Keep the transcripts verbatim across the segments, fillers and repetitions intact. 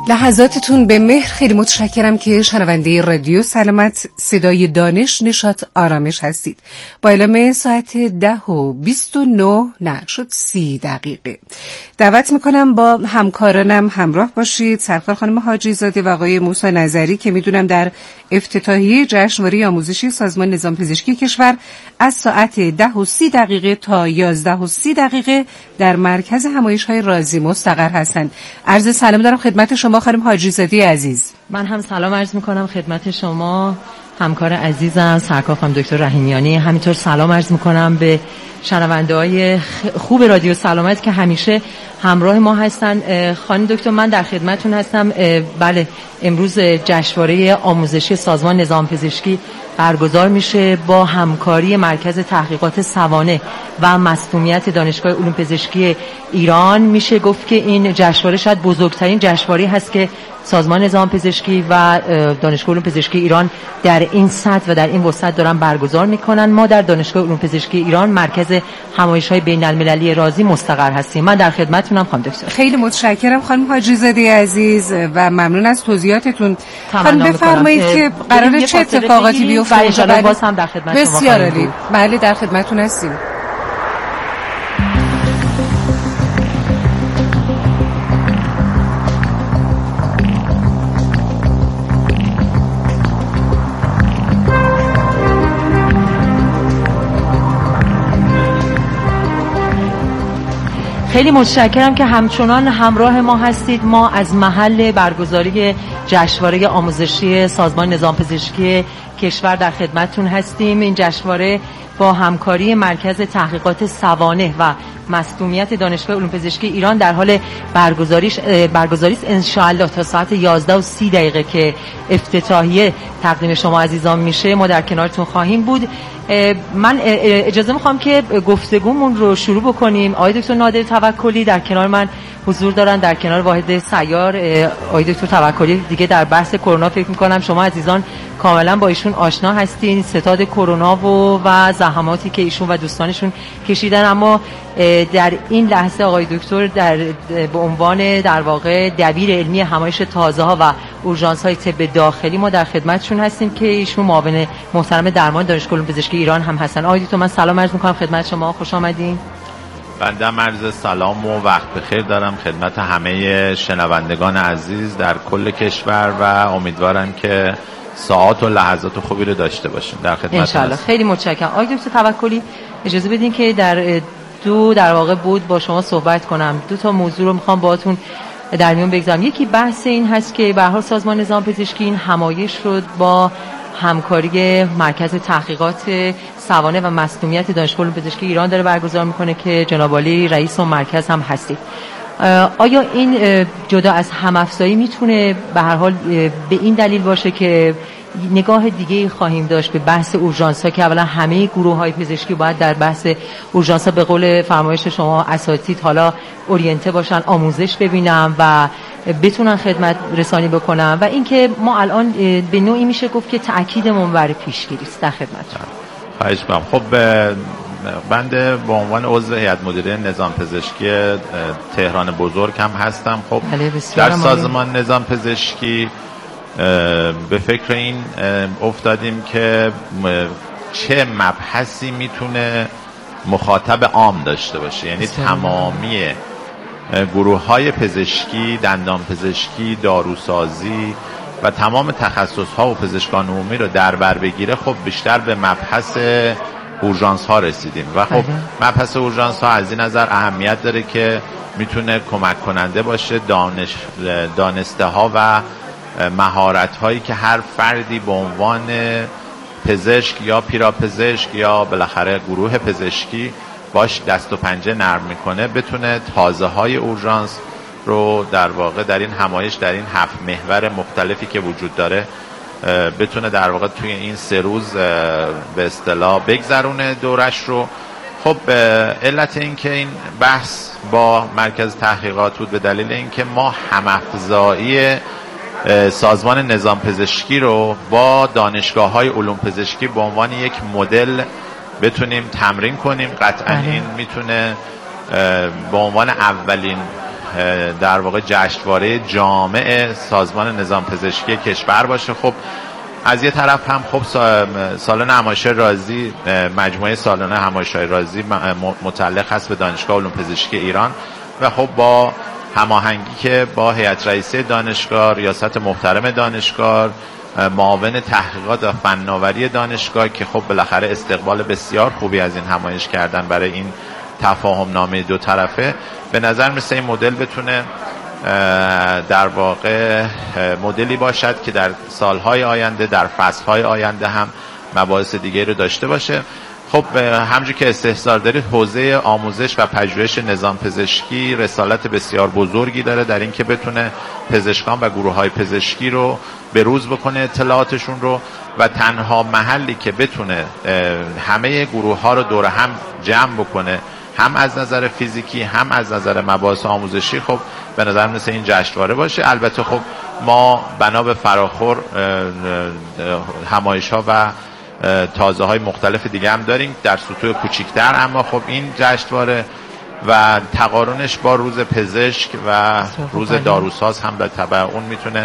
لحظاتتون به مهر خیلی متشکرم که شنونده رادیو سلامت صدای دانش نشاط آرامش هستید. با اعلام ساعت ده و بیست و نه نه شد سی دقیقه دعوت میکنم با همکارانم همراه باشید. سرکار خانم حاجی زاده و آقای موسی نظری که میدونم در افتتاحیه جشنواره آموزشی سازمان نظام پزشکی کشور از ساعت ده و سی دقیقه تا یازده و سی دقیقه در مرکز همایش‌های رازی مستقر هستند. عرض سلام دارم خدمت شما خانم حاجی زاده عزیز. من هم سلام عرض میکنم خدمت شما همکار عزیزم سرکار خانم دکتر رحیمیانی. همینطور سلام عرض میکنم به شنونده‌های خوب رادیو سلامت که همیشه همراه ما هستن. خانم دکتر من در خدمتتون هستم. بله امروز جشنواره آموزشی سازمان نظام پزشکی برگزار میشه با همکاری مرکز تحقیقات سوانح و مصدومیت دانشگاه علوم پزشکی ایران. میشه گفت که این جشنواره شاید بزرگترین جشنواره هست که سازمان نظام پزشکی و دانشگاه علوم پزشکی ایران در این سطح و در این وسعت دارن برگزار میکنن. ما در دانشگاه علوم پزشکی ایران مرکز همایش‌های بین‌المللی رازی مستقر هستیم. من در خدمتتونم خانم دکتر. خیلی متشکرم خانم حاجی زاده عزیز و ممنون از توضیحاتتون. خانم بفرمایید که قراره چه اتفاقاتی بیفته؟ ان شاءالله باز هم در خدمت شما. بسیار عالی. بله در خدمتتون هستیم. خیلی متشکرم که همچنان همراه ما هستید. ما از محل برگزاری جشنواره آموزشی سازمان نظام پزشکی کشور در خدمتتون هستیم. این جشنواره با همکاری مرکز تحقیقات سوانح و مصدومیت دانشگاه علوم پزشکی ایران در حال برگزاریش برگزاری است ان شاء الله تا ساعت یازده و سی دقیقه که افتتاحیه تقدیم شما عزیزان میشه. ما در کنارتون خواهیم بود. من اجازه میخوام که گفتگومون رو شروع بکنیم. آقای دکتر نادر توکلی در کنار من حضور دارن، در کنار واحد سیار. آقای دکتر توکلی دیگه در بحث کرونا فکر میکنم شما عزیزان کاملا با ایشون آشنا هستین، ستاد کرونا و و زحماتی که ایشون و دوستانشون کشیدن. اما در این لحظه آقای دکتر در به عنوان در واقع دبیر علمی همایش تازه ها و اورژانس های طب داخلی ما در خدمتشون هستیم که ایشون معاون محترم درمان دانشگاه علوم پزشکی ایران هم هستن. آقای دکتر من سلام عرض می‌کنم خدمت شما، خوش آمدین. بنده عرض سلام و وقت بخیر دارم خدمت همه شنوندگان عزیز در کل کشور و امیدوارم که ساعات و لحظات خوبی رو داشته باشیم در خدمت. ان شاء الله. خیلی متشکرم. آقای دکتر توکلی اجازه بدین که در دو در واقع بود با شما صحبت کنم. دو تا موضوع رو میخوام باهاتون در میون بگذارم. یکی بحث این هست که به هر حال سازمان نظام پزشکی این همایش شد با همکاری مرکز تحقیقات سوانح و مصدومیت دانشگاه علوم پزشکی ایران داره برگزار میکنه که جناب عالی رئیس اون مرکز هم هستید. آیا این جدا از هم‌افزایی میتونه به هر حال به این دلیل باشه که نگاه دیگه خواهیم داشت به بحث اورژانس‌ها که اولا همه گروه‌های پزشکی باید در بحث اورژانس‌ها به قول فرمایش شما اساتید حالا اورینته باشن، آموزش ببینن و بتونن خدمت رسانی بکنن و اینکه ما الان به نوعی میشه گفت که تأکیدمون بر پیشگیری است در خدمتتون. خواهش می‌کنم. خب بنده به عنوان عضو هیئت مدیره نظام پزشکی تهران بزرگ هم هستم. خب در سازمان نظام پزشکی به فکر این افتادیم که چه مبحثی میتونه مخاطب عام داشته باشه، یعنی تمامی گروه های پزشکی، دندان پزشکی، داروسازی و تمام تخصص ها و پزشکان عمومی رو در بر بگیره. خب بیشتر به مبحث اورژانس ها رسیدیم و خب مبحث اورژانس ها از این نظر اهمیت داره که میتونه کمک کننده باشه دانش دانسته ها و مهارت هایی که هر فردی به عنوان پزشک یا پیراپزشک یا بالاخره گروه پزشکی باش دست و پنجه نرم میکنه بتونه تازه های اورژانس رو در واقع در این همایش در این هفت محور مختلفی که وجود داره بتونه در واقع توی این سه روز به اصطلاح بگذرونه دورش رو. خب علت این که این بحث با مرکز تحقیقات بود به دلیل اینکه ما هم‌افزایی سازمان نظام پزشکی رو با دانشگاه‌های علوم پزشکی به عنوان یک مدل بتونیم تمرین کنیم. قطعا این میتونه به عنوان اولین در واقع جشنواره جامع سازمان نظام پزشکی کشور باشه. خب از یه طرف هم خب سالن همایش‌های رازی، مجموعه سالن همایش‌های رازی متعلق هست به دانشگاه علوم پزشکی ایران و خب با هماهنگی که با هیئت رئیسه دانشگاه، ریاست محترم دانشگاه، معاون تحقیقات و فناوری دانشگاه که خب بالاخره استقبال بسیار خوبی از این همایش کردن برای این تفاهم نامه دو طرفه، به نظر مثل این مدل بتونه در واقع مدلی باشد که در سالهای آینده، در فصلهای آینده هم مباحث دیگه رو داشته باشه. خب همونجور که استحضار دارید، حوزه آموزش و پژوهش نظام پزشکی رسالت بسیار بزرگی داره در این که بتونه پزشکان و گروه‌های پزشکی رو بروز بکنه اطلاعاتشون رو، و تنها محلی که بتونه همه گروه‌ها رو دور هم جمع بکنه، هم از نظر فیزیکی هم از نظر مباحث آموزشی، خب به نظر مثل این جشنواره باشه. البته خب ما بنا به فراخور همایش‌ها و تازه های مختلف دیگه هم داریم در سطوح کوچیک‌تر، اما خب این جشنواره و تقارنش با روز پزشک و روز داروساز هم به تبع اون میتونه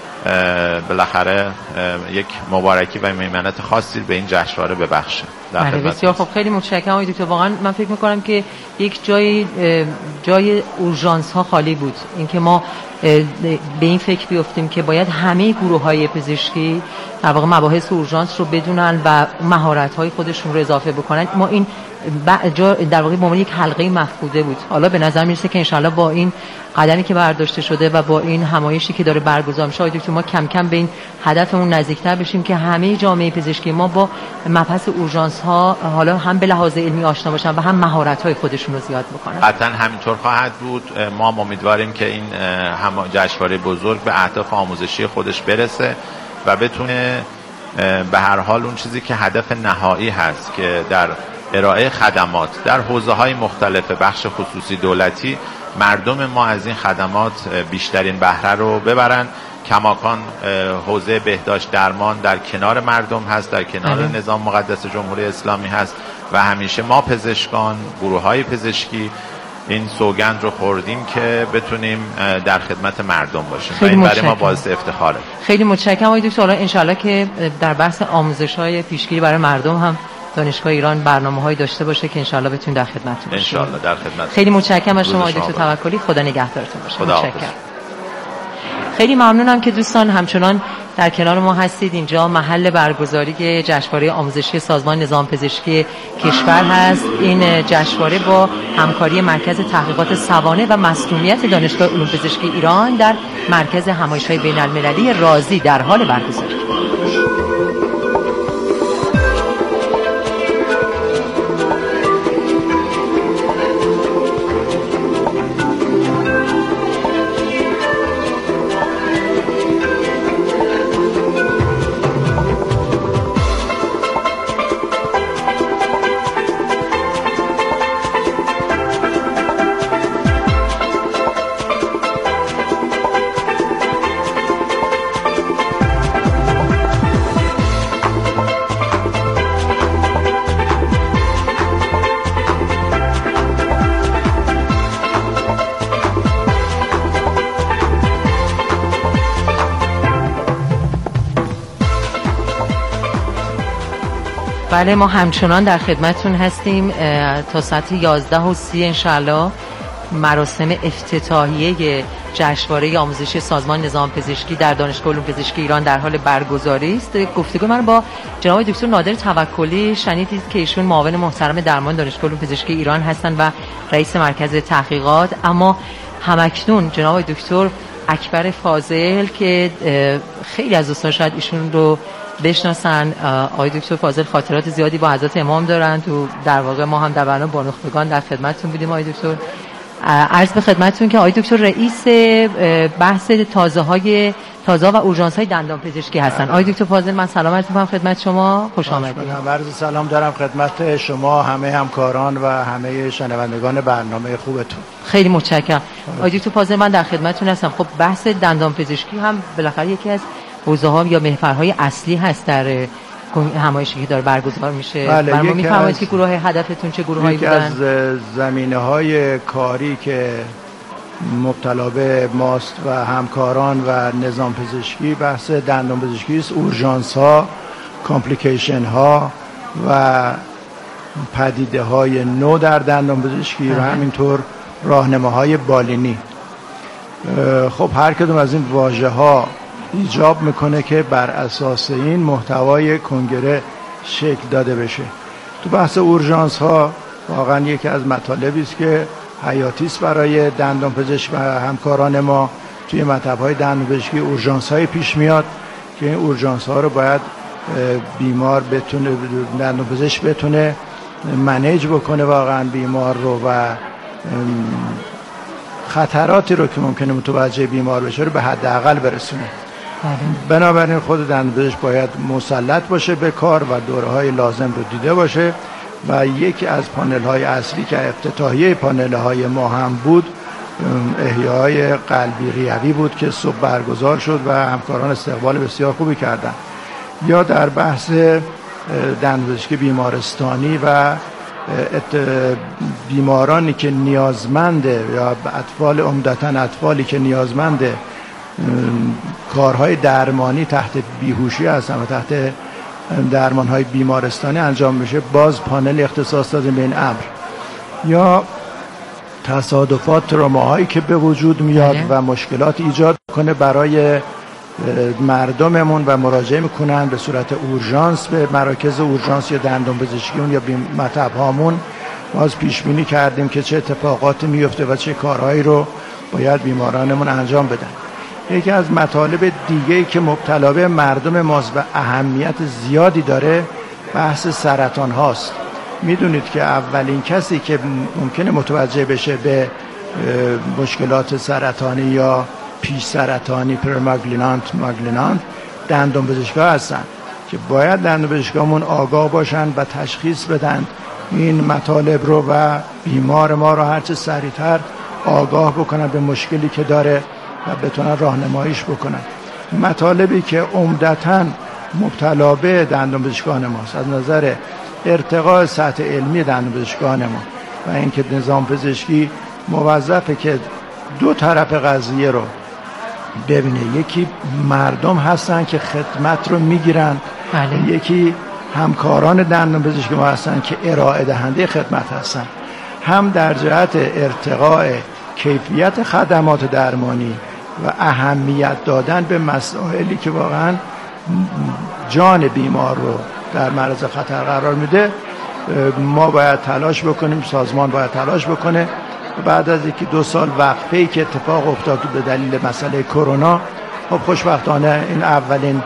بالاخره یک مبارکی و میمنت خاصی به این جشنواره ببخشه. بله بسیار خب، خیلی متشکرم آقای دکتر. واقعا من فکر میکنم که یک جای جای اورژانس ها خالی بود، اینکه ما به این فکر بیفتیم که باید همه گروه های پزشکی در واقع مباحث اورژانس رو بدونن و مهارت های خودشون رو اضافه بکنن. ما این در واقع به عنوان یک حلقه مفقوده بود. حالا به نظر میرسه که انشالله با این قدمی که برداشته شده و با این همایشی که داره برگزار میشه آقای دکتر، ما کم کم به این هدفمون نزدیکتر بشیم که همه جامعه پزشکی ما با مبحث اورژانس ها حالا هم به لحاظ علمی آشنا باشن و هم مهارت های خودشون رو زیاد بکنن. قطعا همینطور خواهد بود. ما امیدواریم که این هم جشنواره بزرگ به اهداف آموزشی خودش برسه و بتونه به هر حال اون چیزی که هدف نهایی هست که در ارائه خدمات در حوزه‌های مختلف بخش خصوصی دولتی، مردم ما از این خدمات بیشترین بهره رو ببرن. کماکان حوزه بهداشت درمان در کنار مردم هست، در کنار اه. نظام مقدس جمهوری اسلامی هست و همیشه ما پزشکان، گروه‌های پزشکی این سوگند رو خوردیم که بتونیم در خدمت مردم باشیم و این برای ما باعث افتخاره. خیلی متشکرم آقای دکتر. ان شاءالله که در بحث آموزش‌های پیشگیری برای مردم هم دانشگاه ایران برنامه‌هایی داشته باشه که ان شاءالله بتونیم در خدمتتون باشیم. ان شاءالله در خدمت. خیلی متشکرم از شما آقای دکتر توکلی. خدا نگهدارتون باشه. خدا متشکرم. خیلی ممنونم که دوستان همچنان در کنار ما هستید. اینجا محل برگزاری جشنواره آموزشی سازمان نظام پزشکی کشور هست. این جشنواره با همکاری مرکز تحقیقات سوانح و مصدومیت دانشگاه علوم پزشکی ایران در مرکز همایش‌های بین‌المللی رازی در حال برگزاری. بله ما همچنان در خدمتتون هستیم تا ساعت یازده و سی انشالله. مراسم افتتاحیه جشنواره آموزشی سازمان نظام پزشکی در دانشگاه علوم پزشکی ایران در حال برگزاری است. گفتگو من با جناب دکتر نادر توکلی شنیدید که ایشون معاون محترم درمان دانشگاه علوم پزشکی ایران هستند و رئیس مرکز تحقیقات. اما همکنون جناب دکتر اکبر فاضل که خیلی از دوستان شاید ایشون رو بشناسن، آقای دکتر فاضل خاطرات زیادی با حضرت امام دارن. تو در واقع ما هم در برنامه بانخبگان در خدمتتون بودیم. آقای دکتر عرض به خدمتتون که آقای دکتر رئیس بحث تازه های تازه و اورژانس های دندان پزشکی هستن. آقای دکتر فاضل من سلام عرض می‌کنم خدمت شما، خوش آمدید. عرض سلام دارم خدمت شما، همه همکاران و همه شنوندگان برنامه خوبتون. خیلی متشکرم. آقای دکتر فاضل من در خدمتتون هستم. خب بحث دندان پزشکی هم بالاخره یکی از حوزه‌ها یا محورهای اصلی هست در همایشی که داره برگزار میشه. بله، برام میفرمایید که گروه هدفتون چه گروهایی بودن؟ یکی از زمینه‌های کاری که مبتلا به ماست و همکاران و نظام پزشکی بحث دندان پزشکی است. اورژانس ها، کامپلیکیشن ها و پدیده های نو در دندان پزشکی و همینطور راهنماهای بالینی. خب هر کدوم از این واژه ها ایجاب میکنه که بر اساس این محتوای کنگره شکل داده بشه. تو بحث اورژانس ها واقعا یکی از مطالبی است که حیاتی است برای دندان پزشک و همکاران ما. توی مطب‌های دندان پزشکی اورژانس های پیش میاد که این اورژانس ها رو باید بیمار بتونه دندان پزشک بتونه منیج بکنه واقعا بیمار رو و خطراتی رو که ممکنه متوجه بیمار بشه رو به حداقل برسونه. بنابراین خود دندان پزشک باید مسلط باشه به کار و دوره‌های لازم رو دیده باشه و یکی از پانل‌های اصلی که افتتاحیه پانل‌های ما هم بود احیای قلبی ریوی بود که صبح برگزار شد و همکاران استقبال بسیار خوبی کردند. یا در بحث دندان پزشکی بیمارستانی و بیمارانی که نیازمنده یا اطفال عمدتاً اطفالی که نیازمنده کارهای درمانی تحت بیهوشی هستن و تحت درمانهای بیمارستانی انجام میشه، باز پانل اختصاص داده به این امر. یا تصادفات، تروماهایی که به وجود میاد و مشکلات ایجاد کنه برای مردممون و مراجعه میکنن به صورت اورژانس به مراکز اورژانس یا دندان پزشکیون یا مطب هامون، باز پیش بینی کردیم که چه اتفاقاتی میفته و چه کارهایی رو باید بیمارانمون انجام بدن. یکی از مطالب دیگه‌ای که مبتلا به مردم ماست و اهمیت زیادی داره بحث سرطان هاست. میدونید که اولین کسی که ممکنه متوجه بشه به مشکلات سرطانی یا پیش سرطانی پرماگلینانت ماگلینانت دندان پزشکا هستن که باید دندان پزشکامون آگاه باشن و تشخیص بدن این مطالب رو و بیمار ما رو هرچه سریعتر آگاه بکنن به مشکلی که داره و بتونن راهنماییش بکنن. مطالبی که عمدتاً مبتلا به دندان پزشکان ماست از نظر ارتقاء سطح علمی دندان پزشکان ما و اینکه نظام پزشکی موظفه که دو طرف قضیه رو ببینه. یکی مردم هستن که خدمت رو میگیرن، بله. یکی همکاران دندان پزشکی ما هستن که ارائه دهنده خدمت هستن. هم در جهت ارتقاء کیفیت خدمات درمانی و اهمیت دادن به مسائلی که واقعا جان بیمار رو در معرض خطر قرار میده، ما باید تلاش بکنیم، سازمان باید تلاش بکنه. بعد از یکی دو سال وقفه‌ای که اتفاق افتاد به دلیل مسئله کرونا، خب خوشبختانه این اولین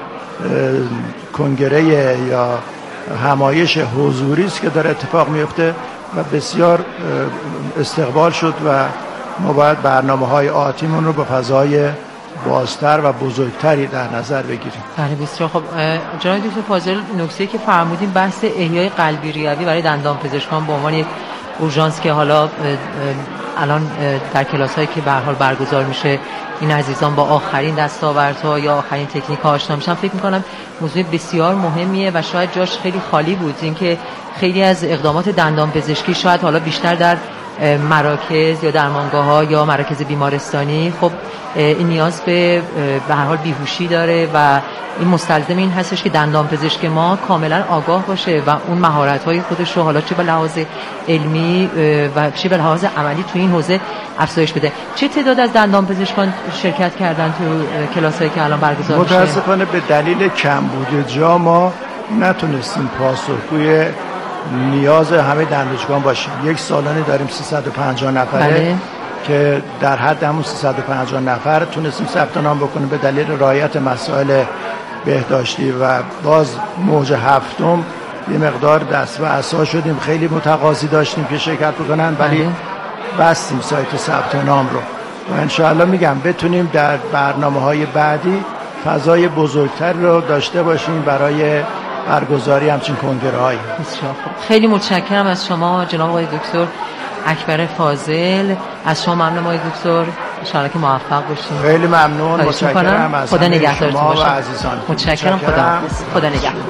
کنگره یا همایش حضوری است که داره اتفاق میفته و بسیار استقبال شد و ما باید برنامه‌های آتیمون رو به فضای بازتر و بزرگتری در نظر بگیریم. بله بسیار خب. جناب دکتر فاضل، نکته که فرمودیم بحث احیای قلبی ریوی برای دندان پزشکان به عنوان یک اورژانس که حالا الان در کلاس‌هایی که به هر حال برگزار میشه این عزیزان با آخرین دستاوردها یا آخرین تکنیک‌ها آشنا میشن، فکر می‌کنم موضوع بسیار مهمیه و شاید جاش خیلی خالی بود. اینکه خیلی از اقدامات دندان پزشکی شاید حالا بیشتر در مراکز یا درمانگاه‌ها یا مراکز بیمارستانی، خب این نیاز به به هر حال بیهوشی داره و این مستلزم این هستش که دندان پزشک ما کاملا آگاه باشه و اون مهارت‌های خودش رو حالا چه به لحاظ علمی و چه به لحاظ عملی تو این حوزه افزایش بده. چه تعداد از دندان پزشکان شرکت کردن تو کلاسایی که الان برگزار میشه؟ متاسفانه به دلیل کمبود جا ما نتونستیم پاسخگوی نیاز همه دندان پزشکان باشیم. یک سالانه داریم سیصد و پنجاه نفره، بله. که در حد همون سیصد و پنجاه نفر تونستیم ثبت نام بکنیم به دلیل رعایت مسائل بهداشتی و باز موج هفتم یه مقدار دست و عصا شدیم، خیلی متقاضی داشتیم که شرکت بکنن ولی بستیم سایت ثبت نام رو و انشاءالله میگم بتونیم در برنامه‌های بعدی فضای بزرگتر رو داشته باشیم برای برگزاری همچین کنگره‌هایی. بسیار خوب. خیلی متشکرم از شما جناب آقای دکتر اکبر فاضل. از شما ممنونم آقای دکتر، ان شاءالله که موفق باشین. خیلی ممنون، متشکرم از خدا نگهدارتون شما و عزیزان. متشکرم. خدا خدا نگهدار.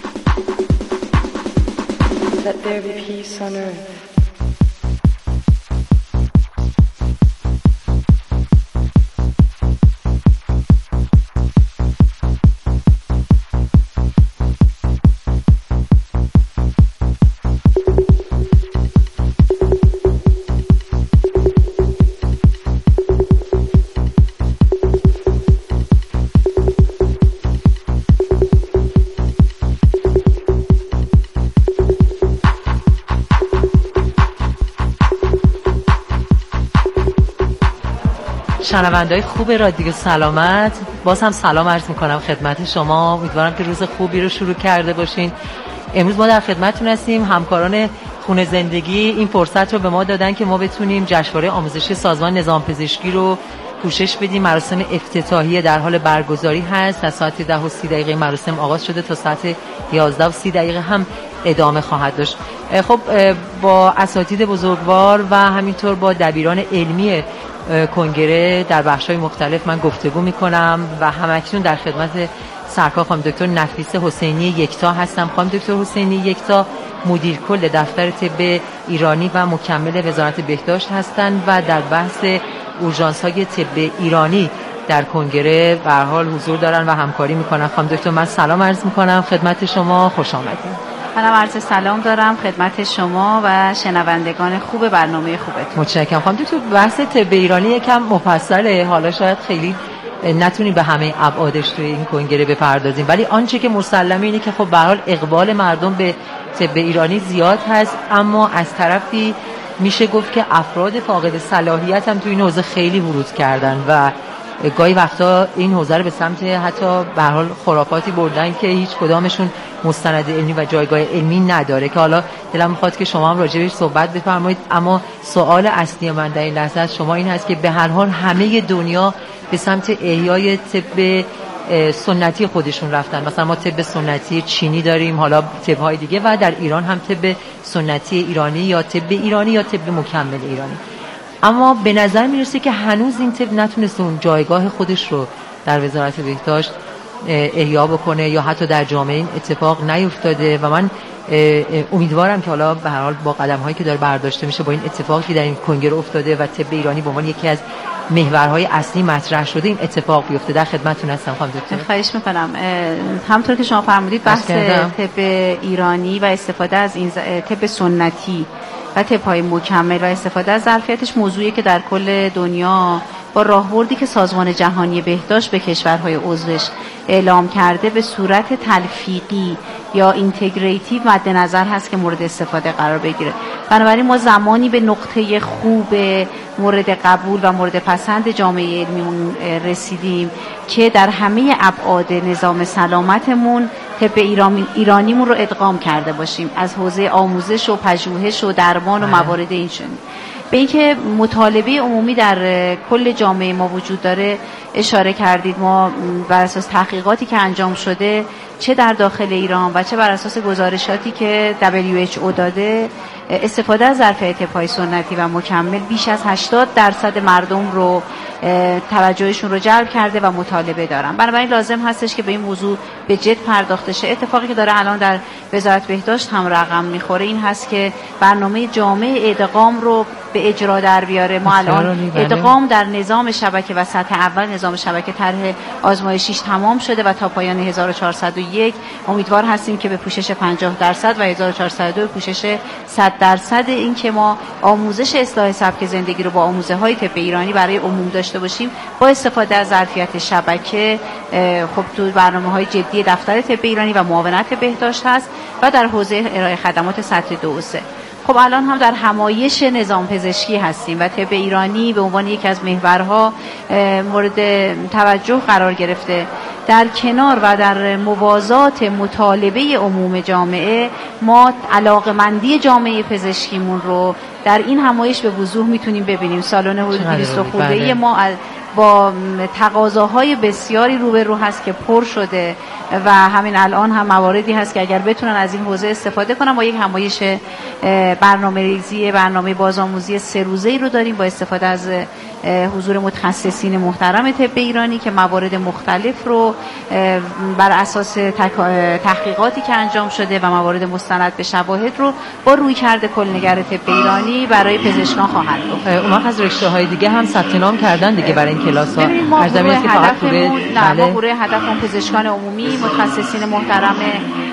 Let there be peace on earth شنونده‌های خوب رادیو سلامت، باز هم سلام عرض میکنم خدمت شما. امیدوارم که روز خوبی رو شروع کرده باشین. امروز ما در خدمتتون هستیم. همکاران خونه زندگی این فرصت رو به ما دادن که ما بتونیم جشنواره آموزشی سازمان نظام پزشکی رو پوشش بدیم. مراسم افتتاحیه در حال برگزاری هست. از ساعت ده و سی دقیقه مراسم آغاز شده تا ساعت یازده و سی دقیقه هم ادامه خواهد داشت. خب با اساتید بزرگوار و همینطور با دبیران علمی کنگره در بخش‌های مختلف من گفتگو می‌کنم و همکنون در خدمت سرکار خانم دکتر نفیسه حسینی یکتا هستم. خانم دکتر حسینی یکتا مدیر کل دفتر طب ایرانی و مکمل وزارت بهداشت هستند و در بحث اورژانس‌های طب ایرانی در کنگره به هر حال حضور دارن و همکاری میکنن. خانم دکتر من سلام عرض میکنم خدمت شما، خوش آمدید. منم عرض سلام دارم خدمت شما و شنوندگان خوب برنامه خوبتون. متشکرم. خانم دکتر بحث طب ایرانی یکم مفصله، حالا شاید خیلی نتونیم به همه ابعادش توی این کنگره بپردازیم، ولی آنچه که مسلمه اینه که خب به هر حال اقبال مردم به طب ایرانی زیاد هست، اما از طرفی میشه گفت که افراد فاقد صلاحیت هم توی این حوزه خیلی ورود کردن و گاهی وقتا این حوزه رو به سمت حتی به هر حال خرافاتی بردن که هیچ کدامشون مستند علمی و جایگاه علمی نداره، که حالا دلم میخواد که شما هم راجع بهش صحبت بفرمایید. اما سوال اصلی من در این لحظه از شما این هست که به هر حال همه دنیا به سمت احیای طب سنتی خودشون رفتن. مثلا ما طب سنتی چینی داریم، حالا طب‌های دیگه، و در ایران هم طب سنتی ایرانی یا طب ایرانی یا طب مکمل ایرانی. اما به نظر میرسه که هنوز این طب نتونست اون جایگاه خودش رو در وزارت بهداشت احیا بکنه یا حتی در جامعه این اتفاق نیفتاده و من امیدوارم که حالا به هر حال با قدم‌هایی که داره برداشته میشه با این اتفاقی که در این کنگره افتاده و طب ایرانی به عنوان یکی از محورهای اصلی مطرح شده این اتفاق بیفته. در خدمتتون هستم خانم دکتر. خواهش می‌کنم. همونطور که شما فرمودید بحث طب ایرانی و استفاده از این طب سنتی و طب‌های مکمل و استفاده از ظرفیتش موضوعی که در کل دنیا با راهبردی که سازمان جهانی بهداشت به کشورهای عضوش اعلام کرده به صورت تلفیقی یا اینتگریتیو مد نظر هست که مورد استفاده قرار بگیره. بنابراین ما زمانی به نقطه خوب مورد قبول و مورد پسند جامعه علمیمون رسیدیم که در همه ابعاد نظام سلامتمون طب ایرانیمون رو ادغام کرده باشیم، از حوزه آموزش و پژوهش و درمان و موارد این چنین. به اینکه مطالبه عمومی در کل جامعه ما وجود داره اشاره کردید. ما بر اساس تحقیقاتی که انجام شده چه در داخل ایران و چه بر اساس گزارشاتی که دبلیو اچ او داده، استفاده از ظرفیت طب‌های سنتی و مکمل بیش از هشتاد درصد مردم رو توجهشون رو جلب کرده و مطالبه دارن. بنابراین لازم هستش که به این موضوع به جد پرداخته شه. اتفاقی که داره الان در وزارت بهداشت هم رقم میخوره این هست که برنامه جامع ادغام رو به اجرا در بیاره. ما الان ادغام در نظام شبکه و سطح اول نظام شبکه طرح آزمایشیش تمام شده و تا پایان هزار و چهارصد و یک امیدوار هستیم که به پوشش پنجاه درصد و هزار و چهارصد و دو پوشش صد درصد این که ما آموزش اصلاح سبک زندگی رو با آموزه های طب ایرانی برای عموم داشته باشیم با استفاده از ظرفیت شبکه. خب تو برنامه‌های جدی دفتر طب ایرانی و معاونت بهداشت هست و در حوزه ارائه خدمات سطح دو و سه. خب الان هم در همایش نظام پزشکی هستیم و طب ایرانی به عنوان یکی از محورها مورد توجه قرار گرفته. در کنار و در موازات مطالبه عموم جامعه ما علاقمندی جامعه پزشکیمون رو در این همایش به وضوح میتونیم ببینیم. سالن حدود دویست خورده ما با تقاضاهای بسیاری روبرو هست که پر شده و همین الان هم مواردی هست که اگر بتونن از این حوزه استفاده کنن با یک همایش برنامه‌ریزی برنامه بازآموزی سه روزه‌ای رو داریم با استفاده از حضور متخصصین محترم طب ایرانی که موارد مختلف رو بر اساس تحقیقاتی که انجام شده و موارد مستند به شواهد رو با رویکرد کلنگر طب ایرانی برای پزشکان خواهند گفت. اونها از رشته‌های دیگه هم ثبت نام کردن دیگه برای این کلاس‌ها. ما گروه هدفمون پزشکان عمومی، متخصصین محترم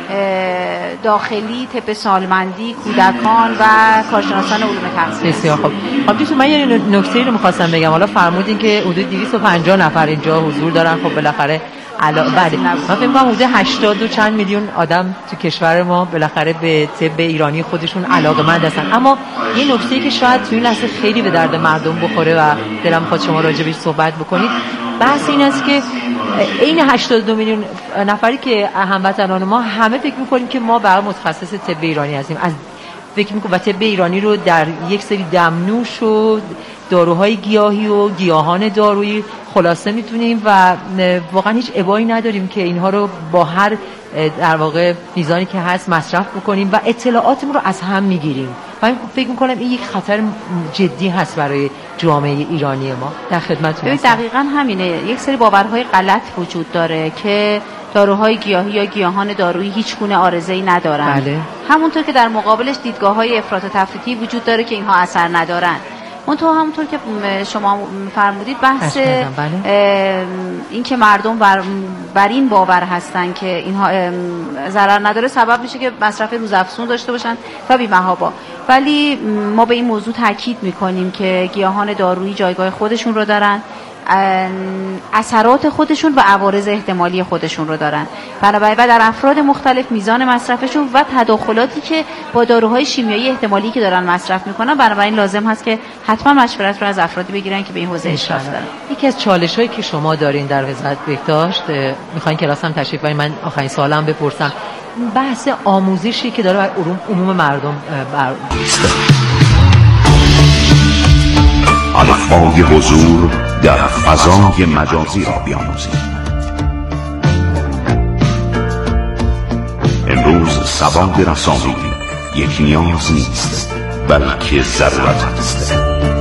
داخلی، طب سالمندی، کودکان و کارشناسان علوم تغذیه. بسیار خوب. خب دوستان من یه نکته رو می‌خواستم بگم. حالا فرمودین که حدود دویست و پنجاه نفر اینجا حضور دارن. خب بالاخره علاوه بله من فکر می‌کنم حدود هشتاد و چند میلیون آدم تو کشور ما بالاخره به طب ایرانی خودشون علاقه‌مند هستن. اما یه نکته‌ای که شاید تو این لحظه خیلی به درد مردم بخوره و دلم می‌خواد شما راجع بهش صحبت بکنید، بحث این است که این هشتاد و دو میلیون نفری که هموطنان ما همه فکر می‌کنیم که ما برای متخصص طب ایرانی هستیم. از فکر می‌کنم و طب ایرانی رو در یک سری دمنوش و داروهای گیاهی و گیاهان دارویی خلاصه میتونیم و واقعا هیچ ابایی نداریم که اینها رو با هر در واقع میزانی که هست مصرف بکنیم و اطلاعاتمون رو از هم میگیریم. من فکر میکنم این یک خطر جدی هست برای جامعه ایرانی ما. در خدمتتون هستم. دقیقاً همینه. یک سری باورهای غلط وجود داره که داروهای گیاهی یا گیاهان دارویی هیچ گونه عارضه‌ای ندارن. بله. همونطور که در مقابلش دیدگاه‌های افراط و تفریطی وجود داره که اینها اثر ندارن. اون تو همونطور که شما فرمودید بحث این که مردم بر, بر این باور هستن که اینها ضرر نداره سبب میشه که مصرف روزافزون داشته باشن تا بی‌محابا. ولی ما به این موضوع تاکید میکنیم که گیاهان دارویی جایگاه خودشون رو دارن، اثرات خودشون و عوارض احتمالی خودشون رو دارن. بنابراین و در افراد مختلف میزان مصرفشون و تداخلاتی که با داروهای شیمیایی احتمالی که دارن مصرف میکنن، بنابراین لازم هست که حتما مشورت رو از افرادی بگیرن که به این حوزه اشراف دارن. یکی از چالش‌هایی که شما دارین در وزارت بهداشت، میخواین کلاس هم تشریف بیارین، من آخرین سوالم بپرسم، بحث آموزشی که داره برای عموم مردم بر الفبای حضور در فضای مجازی را بیاموزید. امروز سواد رسانی یک نیاز نیست بلکه ضرورت است.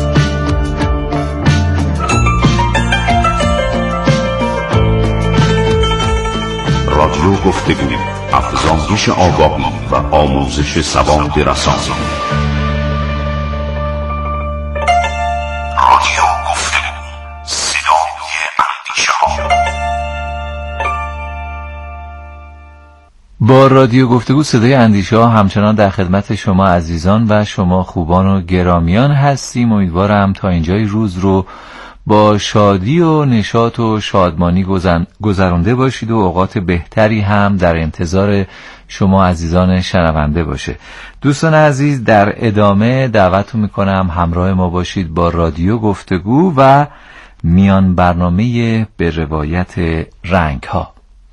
رادیو گفتگو، افزایش آگاهی و آموزش سواد رسانی. با رادیو گفتگو صدای اندیشه ها همچنان در خدمت شما عزیزان و شما خوبان و گرامیان هستیم. امیدوارم تا اینجای روز رو با شادی و نشاط و شادمانی گذرانده باشید و اوقات بهتری هم در انتظار شما عزیزان شنونده باشه. دوستان عزیز، در ادامه دعوتتون میکنم همراه ما باشید با رادیو گفتگو و میان برنامه به روایت رنگ ها.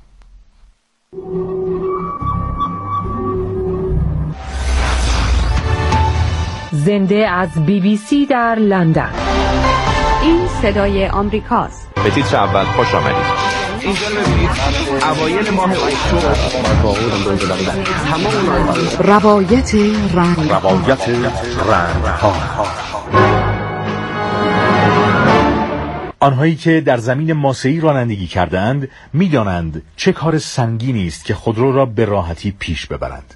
زنده از بی بی سی در لندن. این صدای آمریکاست. به تیتر اول خوش آمدید. اینجا ببینید اوایل ماه اکتبر روایت رنگ روایت رنگ ها. آنهایی که در زمین ماسه‌ای رانندگی کردند می‌دانند چه کار سنگینی است که خودرو را به راحتی پیش ببرند.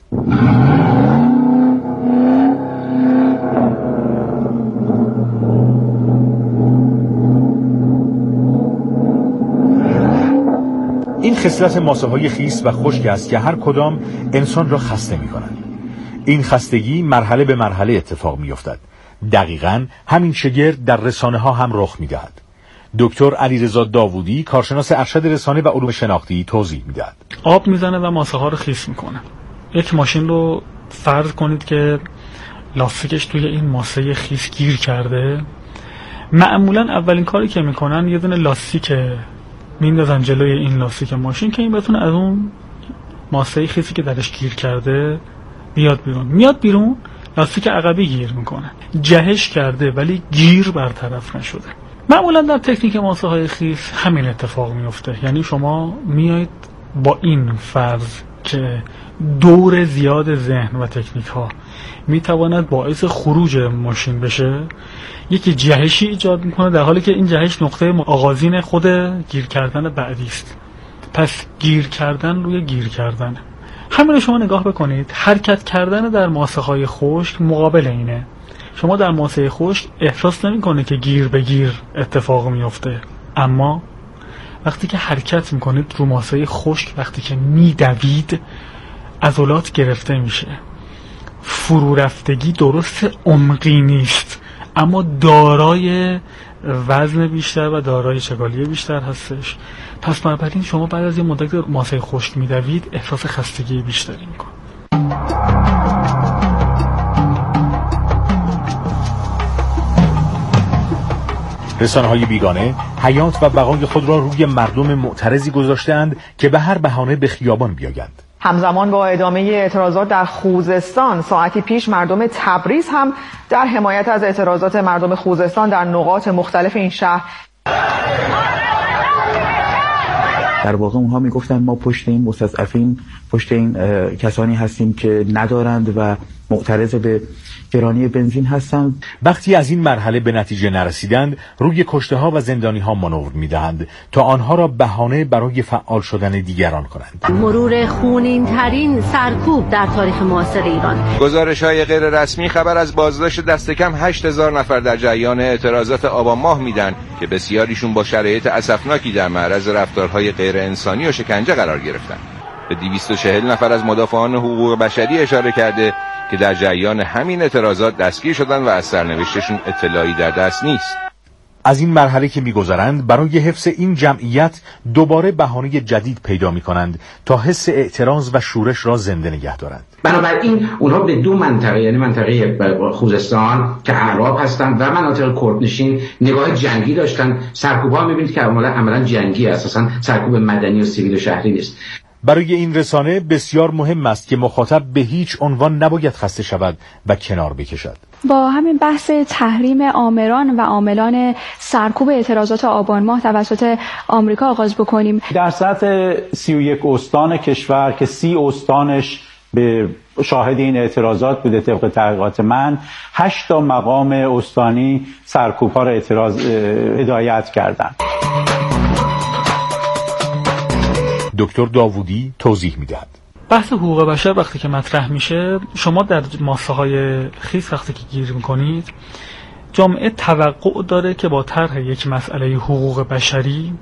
این خصلت ماسه‌های خیس و خشک است که هر کدام انسان را خسته می‌کنند. این خستگی مرحله به مرحله اتفاق می‌افتد. دقیقاً همین شگرد در رسانه‌ها هم رخ می‌دهد. دکتر علیرضا داوودی، کارشناس ارشد رسانه و علوم شناختی، توضیح می‌دهد. آب میزنه و ماسه‌ها رو خیس می‌کنه. یک ماشین رو فرض کنید که لاستیکش توی این ماسه خیس گیر کرده. معمولاً اولین کاری که می‌کنن یه دونه لاستیک میندازن جلوی این لاستیک ماشین که این بتونه از اون ماسه خیسی که درش گیر کرده بیاد بیرون. میاد بیرون، لاستیک عقبی گیر میکنه. جهش کرده ولی گیر برطرف نشده. معمولا در تکنیک ماسه های خیس همین اتفاق میفته. یعنی شما میایید با این فرض که دور زیاد ذهن و تکنیک ها میتواند باعث خروج ماشین بشه، یکی جهشی ایجاد میکنه، در حالی که این جهش نقطه آغازین خود گیر کردن بعدی است. پس گیر کردن روی گیر کردن. همین رو شما نگاه بکنید، حرکت کردن در ماسه های خشک مقابل اینه. شما در ماسه خشک احساس نمیکنه که گیر به گیر اتفاق میفته، اما وقتی که حرکت میکنید رو ماسه خشک، وقتی که میدوید، عضلات گرفته میشه. فرو رفتگی درست عمقی نیست اما دارای وزن بیشتر و دارای چگالی بیشتر هستش. پس بنابراین شما بعد از یه مدت ماسه خشک میدوید احساس خستگی بیشتری میکنید. رسانه‌های بیگانه حیات و بقای خود را روی مردم معترضی گذاشتند که به هر بهانه به خیابان بیایند. همزمان با ادامه اعتراضات در خوزستان، ساعتی پیش مردم تبریز هم در حمایت از اعتراضات مردم خوزستان در نقاط مختلف این شهر. در واقع اونها میگفتن ما پشت این مستضعفین، پشت این کسانی هستیم که ندارند و معترض به گرانی بنزین هستند. وقتی از این مرحله به نتیجه نرسیدند، روی کشته ها و زندانی ها مانور میدهند تا آنها را بهانه برای فعال شدن دیگران کنند. مرور خونین ترین سرکوب در تاریخ معاصر ایران. گزارش های غیر رسمی خبر از بازداشت دست کم هشت هزار نفر در جریان اعتراضات آبان ماه میدن که بسیاریشون با شرایط اسفناکی در معرض رفتارهای غیر انسانی و شکنجه قرار گرفتند. به دویست و چهل نفر از مدافعان حقوق بشری اشاره کرده که در جریان همین اعتراضات دستگیر شدن و از سرنوشتشون اطلاعی در دست نیست. از این مرحله که می‌گذرند برای حفظ این جمعیت دوباره بهانه جدید پیدا می‌کنند تا حس اعتراض و شورش را زنده نگه دارند. بنابراین اونها به دو منطقه، یعنی منطقه خوزستان که اعراب هستند و مناطق کردنشین، نگاه جنگی داشتن. سرکوب‌ها می‌بینید که عملاً جنگی است، اصلاً سرکوب مدنی و سیویل و شهری نیست. برای این رسانه بسیار مهم است که مخاطب به هیچ عنوان نباید خسته شود و کنار بکشد. با همین بحث تحریم آمران و عاملان سرکوب اعتراضات آبان ماه توسط آمریکا آغاز بکنیم. در سطح سی و یک استان کشور که سی استانش به شاهد این اعتراضات بوده طبق تحقیقات من، هشت تا مقام استانی سرکوب ها را اعتراض هدایت کردند. دکتر داوودی توضیح میدهد. بحث حقوق بشر وقتی که مطرح میشه، شما در ماسه های خیس وقتی که گیر میکنید، جامعه توقع داره که با طرح یک مسئله حقوق بشری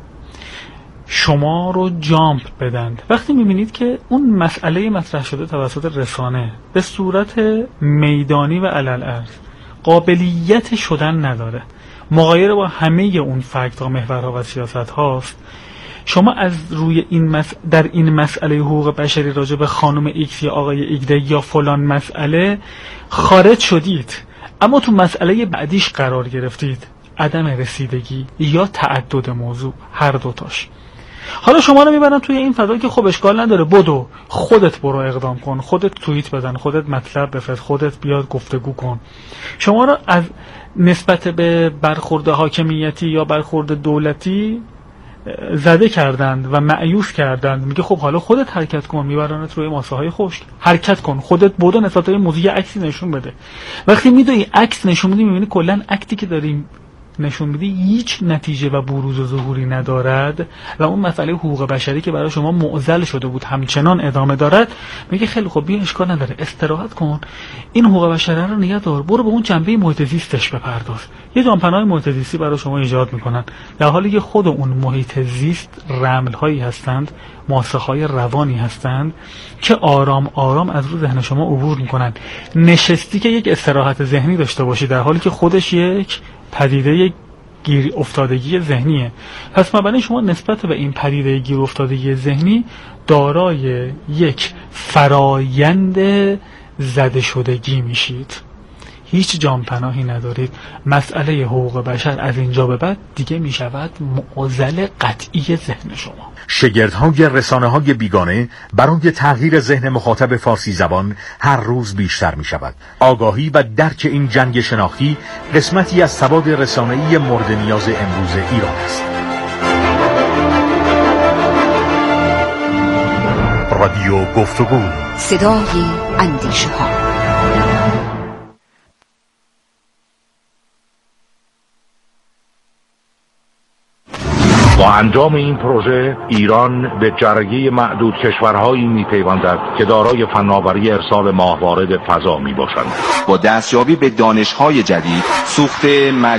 شما رو جامپ بدند. وقتی میبینید که اون مسئله مطرح شده توسط رسانه به صورت میدانی و علل ارز قابلیت شدن نداره، مغایر با همه اون فکت ها، محورها و سیاست هاست، شما از روی این مس... در این مسئله حقوق بشری راجع به خانم ایکس یا آقای ایگده یا فلان مسئله خارج شدید، اما تو مسئله بعدیش قرار گرفتید، عدم رسیدگی یا تعدد موضوع، هر دوتاش. حالا شما رو میبرن توی این فضا که خب اشکال نداره، بدو خودت برو اقدام کن، خودت توییت بزن، خودت مطلب بفرست، خودت بیاد گفتگو کن. شما رو از نسبت به برخورد حاکمیتی یا برخورد دولتی زده کردند و مایوس کردند. میگه خب حالا خودت حرکت کن، میبرنت روی ماسه های خشک، حرکت کن، خودت بدو نسبت به موضوع عکسی نشون بده. وقتی میدونی عکس نشون میدی، میبینی کلا اکتی که داریم نشون میده هیچ نتیجه و بروز و ظهوری ندارد و اون مسئله حقوق بشری که برای شما معضل شده بود همچنان ادامه دارد. میگه خیلی خب بیا اشکال نداره، استراحت کن، این حقوق بشری رو نگه دار، برو به اون جنبه محیط زیستش بپرداز. یه جانپناه محیط زیستی برای شما ایجاد میکنن، در حالی که خود اون محیط زیست رمل هایی هستند، ماسه های روانی هستند که آرام آرام از رو ذهن شما عبور میکنن. نشستی که یک استراحت ذهنی داشته باشی، در حالی که خودش یک پدیده گیر افتادگی ذهنیه. پس مبنی شما نسبت به این پدیده گیر افتادگی ذهنی دارای یک فرایند زده شدگی میشید، هیچ جانپناهی ندارید. مسئله حقوق بشر از اینجا به بعد دیگه میشود معضل قطعی ذهن شما. شگردهای رسانه‌های بیگانه برای تغییر ذهن مخاطب فارسی زبان هر روز بیشتر می شود. آگاهی و درک این جنگ شناختی قسمتی از سواد رسانه‌ای مورد نیاز امروز ایران است. رادیو گفتگو، صدای اندیشه ها. با انجام این پروژه ایران به جرگه معدود کشورهایی می‌پیوندد که دارای فناوری ارسال ماهواره به فضا میباشند. با دستیابی به دانش‌های جدید، سوخت